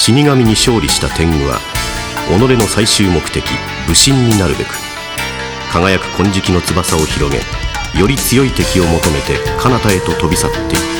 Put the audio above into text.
死神に勝利した天狗は己の最終目的武神になるべく輝く金色の翼を広げ、より強い敵を求めて彼方へと飛び去っていった。